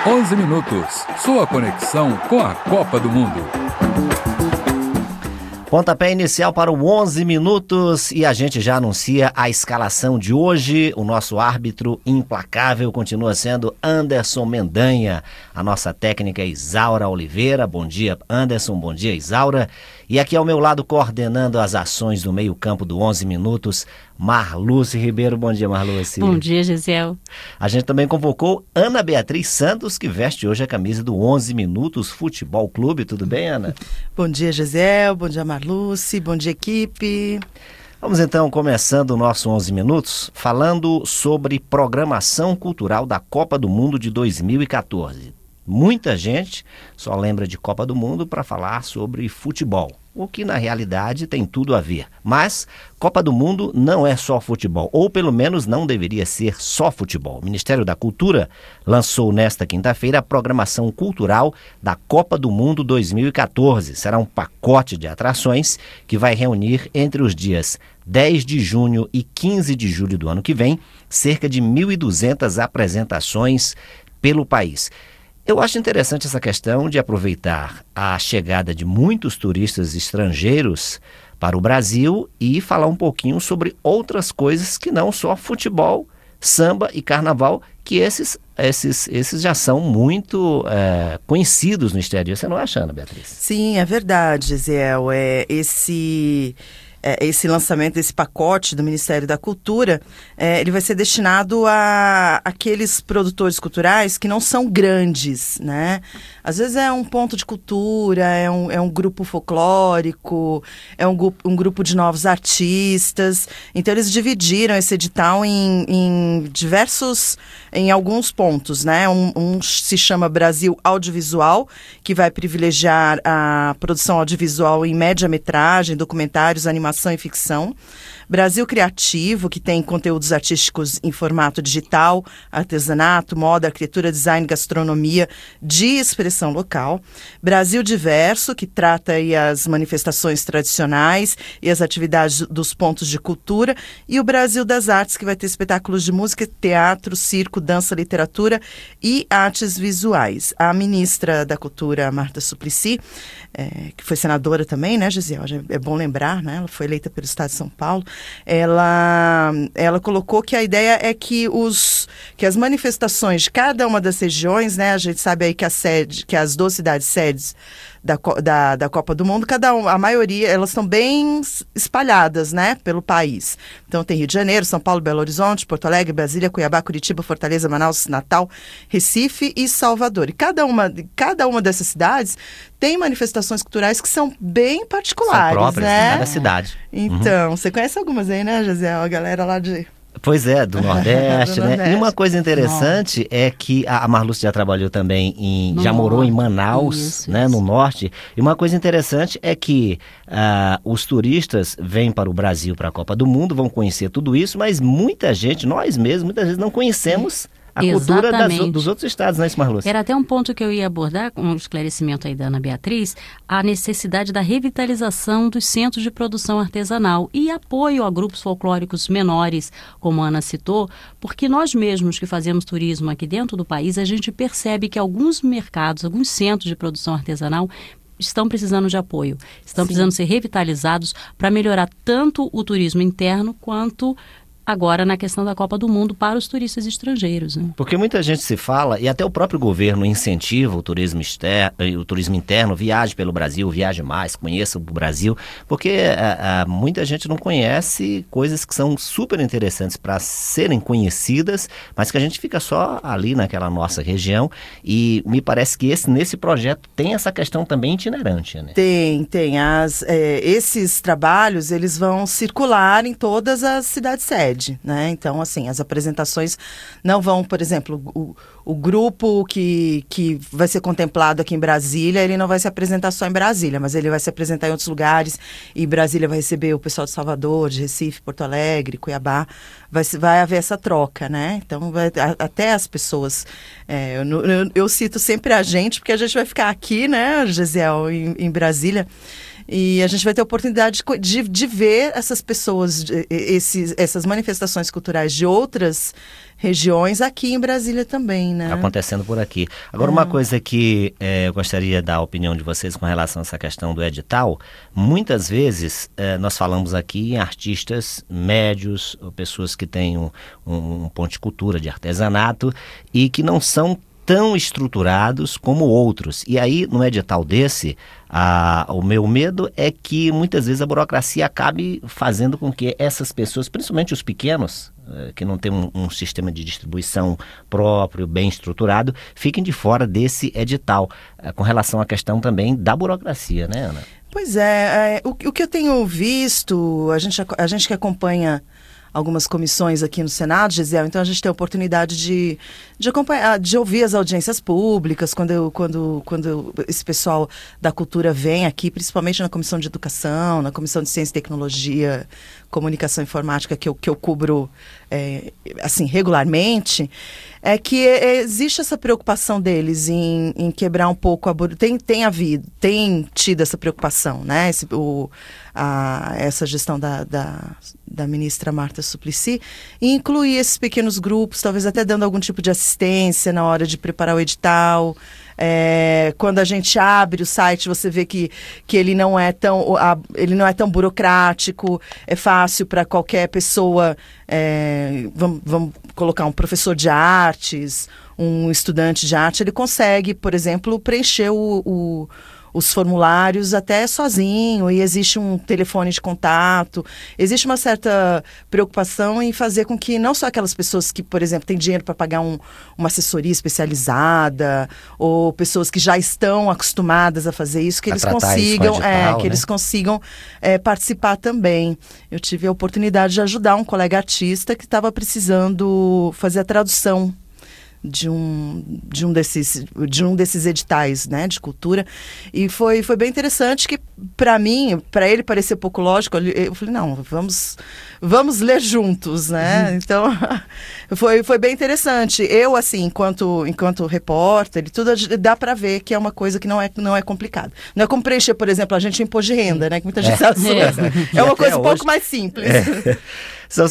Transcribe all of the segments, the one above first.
11 minutos, sua conexão com a Copa do Mundo. Pontapé inicial para o 11 minutos e a gente já anuncia a escalação de hoje. O nosso árbitro implacável continua sendo Anderson Mendanha. A nossa técnica é Isaura Oliveira. Bom dia, Anderson. Bom dia, Isaura. E aqui ao meu lado, coordenando as ações do meio-campo do 11 minutos, Marluce Ribeiro. Bom dia, Marluce. Bom dia, Gisele. A gente também convocou Ana Beatriz Santos, que veste hoje a camisa do 11 Minutos Futebol Clube. Tudo bem, Ana? Bom dia, Gisele. Bom dia, Marluce. Bom dia, equipe. Vamos então começando o nosso 11 Minutos falando sobre programação cultural da Copa do Mundo de 2014. Muita gente só lembra de Copa do Mundo para falar sobre futebol, o que na realidade tem tudo a ver. Mas Copa do Mundo não é só futebol, ou pelo menos não deveria ser só futebol. O Ministério da Cultura lançou nesta quinta-feira a programação cultural da Copa do Mundo 2014. Será um pacote de atrações que vai reunir entre os dias 10 de junho e 15 de julho do ano que vem cerca de 1.200 apresentações pelo país. Eu acho interessante essa questão de aproveitar a chegada de muitos turistas estrangeiros para o Brasil e falar um pouquinho sobre outras coisas que não só futebol, samba e carnaval, que esses já são muito conhecidos no exterior. Você não acha, Ana Beatriz? Sim, é verdade, Ziel. Esse lançamento desse pacote do Ministério da Cultura, ele vai ser destinado a aqueles produtores culturais que não são grandes, né? Às vezes é um ponto de cultura, é um grupo folclórico, é um grupo de novos artistas. Então eles dividiram esse edital em alguns pontos, né? Um se chama Brasil Audiovisual, que vai privilegiar a produção audiovisual em média-metragem, documentários, animação e ficção. Brasil Criativo, que tem conteúdos artísticos em formato digital, artesanato, moda, arquitetura, design, gastronomia, de expressão local. Brasil Diverso, que trata aí as manifestações tradicionais e as atividades dos pontos de cultura. E o Brasil das Artes, que vai ter espetáculos de música, teatro, circo, dança, literatura e artes visuais. A ministra da Cultura, Marta Suplicy, que foi senadora também, né, Gisele? É bom lembrar, né? Ela foi eleita pelo Estado de São Paulo. Ela colocou que a ideia é que as manifestações de cada uma das regiões, né, a gente sabe aí que as 12 cidades sedes da Copa do Mundo, a maioria, elas estão bem espalhadas, né, pelo país. Então tem Rio de Janeiro, São Paulo, Belo Horizonte, Porto Alegre, Brasília, Cuiabá, Curitiba, Fortaleza, Manaus, Natal, Recife e Salvador. E cada uma dessas cidades tem manifestações culturais que são bem particulares, são próprias, né? De cada cidade. Então, Você conhece algumas aí, né, Gisele? A galera lá de... Pois é, do Nordeste, do né? Nordeste. E uma coisa interessante é que a Marluce já trabalhou também já morou em Manaus, isso. No Norte. E uma coisa interessante é que os turistas vêm para o Brasil para a Copa do Mundo, vão conhecer tudo isso, mas muita gente, nós mesmos, muitas vezes não conhecemos a cultura dos outros estados, não é isso, Marluce? Era até um ponto que eu ia abordar, com o esclarecimento aí da Ana Beatriz, a necessidade da revitalização dos centros de produção artesanal e apoio a grupos folclóricos menores, como a Ana citou, porque nós mesmos que fazemos turismo aqui dentro do país, a gente percebe que alguns mercados, alguns centros de produção artesanal estão precisando de apoio, estão precisando ser revitalizados para melhorar tanto o turismo interno quanto agora na questão da Copa do Mundo para os turistas estrangeiros. Né? Porque muita gente se fala, e até o próprio governo incentiva o turismo interno, viaje pelo Brasil, viaje mais, conheça o Brasil, porque muita gente não conhece coisas que são super interessantes para serem conhecidas, mas que a gente fica só ali naquela nossa região, e me parece que nesse projeto tem essa questão também itinerante. Né? Tem. Esses trabalhos, eles vão circular em todas as cidades sede. Né? Então, assim, as apresentações não vão, por exemplo, o grupo que vai ser contemplado aqui em Brasília, ele não vai se apresentar só em Brasília, mas ele vai se apresentar em outros lugares, e Brasília vai receber o pessoal de Salvador, de Recife, Porto Alegre, Cuiabá, vai haver essa troca, né? Então, até as pessoas, eu cito sempre a gente, porque a gente vai ficar aqui, né, Gisele, em Brasília. E a gente vai ter a oportunidade de ver essas pessoas, essas manifestações culturais de outras regiões aqui em Brasília também, né? Acontecendo por aqui. Agora, uma coisa que eu gostaria da opinião de vocês com relação a essa questão do edital, muitas vezes nós falamos aqui em artistas médios, ou pessoas que têm um ponto de cultura, de artesanato, e que não são tão estruturados como outros. E aí, num edital desse, o meu medo é que muitas vezes a burocracia acabe fazendo com que essas pessoas, principalmente os pequenos, que não têm um sistema de distribuição próprio, bem estruturado, fiquem de fora desse edital, com relação à questão também da burocracia, né, Ana? Pois é, o que eu tenho visto, a gente que acompanha algumas comissões aqui no Senado, Gisele, então a gente tem a oportunidade de acompanhar, de ouvir as audiências públicas, quando esse pessoal da cultura vem aqui, principalmente na Comissão de Educação, na Comissão de Ciência e Tecnologia, Comunicação e Informática, que eu cubro assim, regularmente, é que existe essa preocupação deles em quebrar um pouco a burocracia. Tem tido essa preocupação, né? Essa gestão da ministra Marta Suplicy, e incluir esses pequenos grupos, talvez até dando algum tipo de assistência na hora de preparar o edital. Quando a gente abre o site, você vê que ele não é tão burocrático, é fácil para qualquer pessoa, vamos colocar um professor de artes, um estudante de arte, ele consegue, por exemplo, preencher os formulários até sozinho, e existe um telefone de contato, existe uma certa preocupação em fazer com que não só aquelas pessoas que, por exemplo, têm dinheiro para pagar uma assessoria especializada, ou pessoas que já estão acostumadas a fazer isso, que eles consigam, eles consigam participar também. Eu tive a oportunidade de ajudar um colega artista que estava precisando fazer a tradução de um desses editais, né, de cultura, e foi bem interessante, que para ele parecer pouco lógico, eu falei, não, vamos ler juntos, né? Então foi bem interessante. Eu, assim, enquanto repórter, tudo dá para ver que é uma coisa que não é complicada. Não é como preencher, por exemplo, a gente o imposto de renda, né, que muita gente é uma coisa um pouco mais simples. São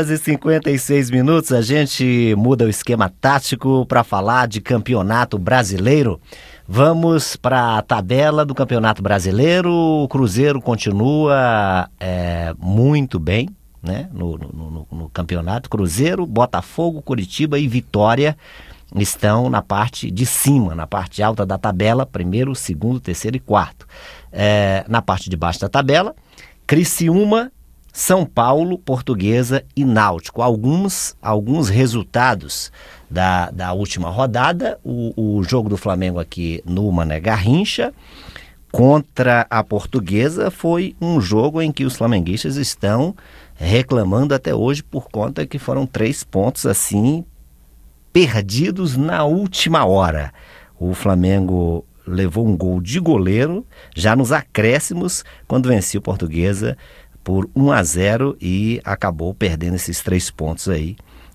7h56, a gente muda o esquema tático para falar de campeonato brasileiro. Vamos para a tabela do campeonato brasileiro. O Cruzeiro continua muito bem, né, no campeonato. Cruzeiro, Botafogo, Curitiba e Vitória estão na parte de cima, na parte alta da tabela, primeiro, segundo, terceiro e quarto. Na parte de baixo da tabela, Criciúma, São Paulo, Portuguesa e Náutico. Alguns resultados da última rodada. O jogo do Flamengo aqui no Mané Garrincha contra a Portuguesa foi um jogo em que os flamenguistas estão reclamando até hoje, por conta que foram 3 pontos assim perdidos na última hora. O Flamengo levou um gol de goleiro já nos acréscimos, quando venceu a Portuguesa por 1-0 e acabou perdendo esses 3 pontos aí.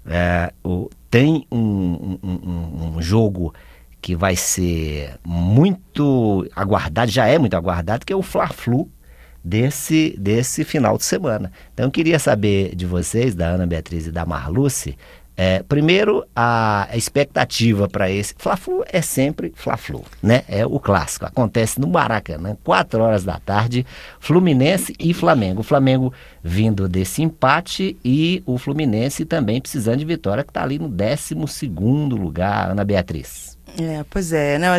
Tem um jogo que vai ser muito aguardado, já é muito aguardado, que é o Fla-Flu desse final de semana. Então eu queria saber de vocês, da Ana Beatriz e da Marluce, primeiro, a expectativa para esse Fla-Flu é sempre Fla-Flu, né? É o clássico, acontece no Maracanã, 4 horas da tarde, Fluminense e Flamengo. O Flamengo vindo desse empate e o Fluminense também precisando de vitória, que está ali no 12º lugar, Ana Beatriz. Pois é, não,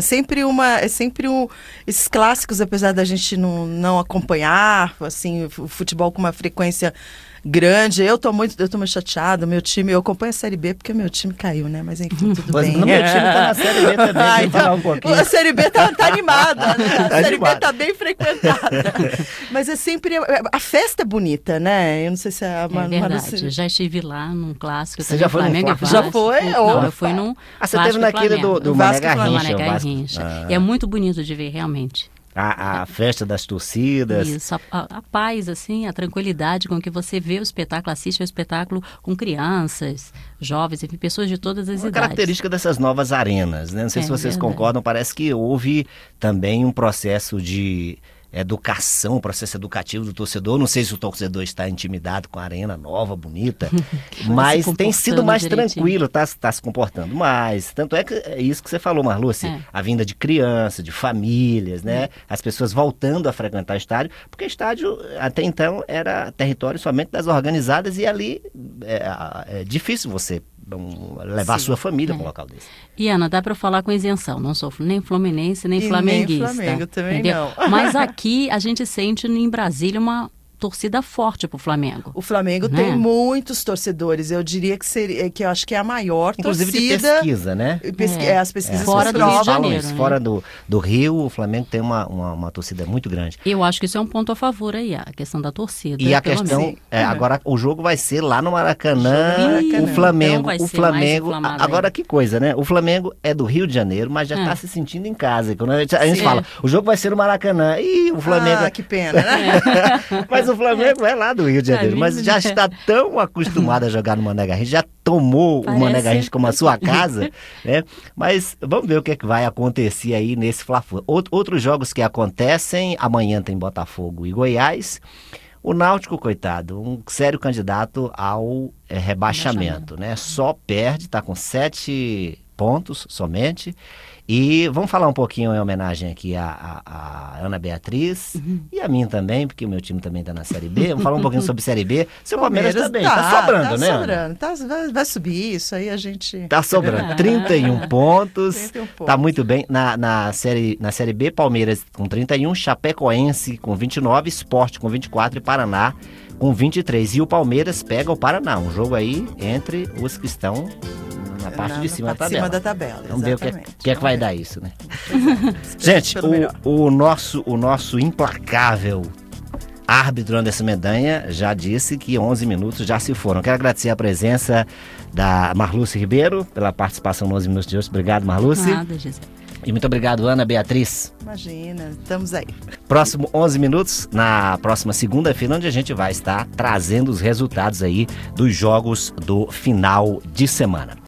esses clássicos, apesar da gente não acompanhar, assim, o futebol com uma frequência grande, eu tô muito chateada, meu time, eu acompanho a Série B porque meu time caiu, né, mas enfim, tudo bem. Meu time tá na Série B também, então, falar um pouquinho. A Série B tá animada, né, a Série B tá bem frequentada, mas é sempre, a festa é bonita, né, eu não sei se a verdade, eu já estive lá num clássico. Você já foi no Flamengo? Já foi? Não, eu fui num você teve naquele do Mané Garrincha. E é muito bonito de ver, realmente. A festa das torcidas. Isso, a paz, assim, a tranquilidade com que você vê o espetáculo, assiste ao espetáculo com crianças, jovens, enfim, pessoas de todas as idades. Característica dessas novas arenas, né? Não sei se vocês concordam, parece que houve também um processo de educação, processo educativo do torcedor. Não sei se o torcedor está intimidado com a arena nova, bonita, mas tem sido mais tranquilo, está se comportando mais. Tanto é que é isso que você falou, Marluce, a vinda de crianças, de famílias, né? As pessoas voltando a frequentar o estádio, porque o estádio até então era território somente das organizadas e ali é difícil você levar a sua família para um local desse. E Ana, dá para falar com isenção, não sou nem fluminense, nem flamenguista. Nem Flamengo também entendeu? não. Mas aqui a gente sente em Brasília uma torcida forte pro Flamengo. O Flamengo tem muitos torcedores. Eu diria que eu acho que é a maior inclusive torcida. De pesquisa, né? As pesquisas fora do Rio de Janeiro, né? Fora do Rio, o Flamengo tem uma torcida muito grande. Eu acho que isso é um ponto a favor aí, a questão da torcida. E a questão, agora o jogo vai ser lá no Maracanã, o Flamengo, então o Flamengo, agora que coisa, né? O Flamengo é do Rio de Janeiro, mas já está se sentindo em casa. Quando a gente fala, o jogo vai ser no Maracanã, e o Flamengo... Ah, que pena, né? Mas o Flamengo é lá do Rio de Janeiro, mas já está tão acostumado a jogar no Mané Garrincha, já tomou o Mané Garrincha como a sua casa, né? Mas vamos ver o que é que vai acontecer aí nesse Fla-Flu. Outros jogos que acontecem, amanhã tem Botafogo e Goiás. O Náutico, coitado, um sério candidato ao rebaixamento, né? Só perde, está com 7 pontos somente. E vamos falar um pouquinho em homenagem aqui a Ana Beatriz e a mim também, porque o meu time também está na Série B. Vamos falar um pouquinho sobre Série B. Seu Palmeiras também está sobrando, né? Tá sobrando, vai subir, isso aí a gente... Está sobrando, 31 pontos, está muito bem. Na série B, Palmeiras com 31, Chapecoense com 29, Sport com 24 e Paraná com 23. E o Palmeiras pega o Paraná, um jogo aí entre os que estão... na parte de cima da tabela. Vamos ver o que é que vai dar isso, né? Gente, o nosso implacável árbitro Anderson Mendanha já disse que 11 minutos já se foram. Quero agradecer a presença da Marluce Ribeiro pela participação nos 11 minutos de hoje. Obrigado, Marluce. Nada, Gisele. E muito obrigado, Ana Beatriz. Imagina, estamos aí. Próximo 11 minutos, na próxima segunda-feira, onde a gente vai estar trazendo os resultados aí dos jogos do final de semana.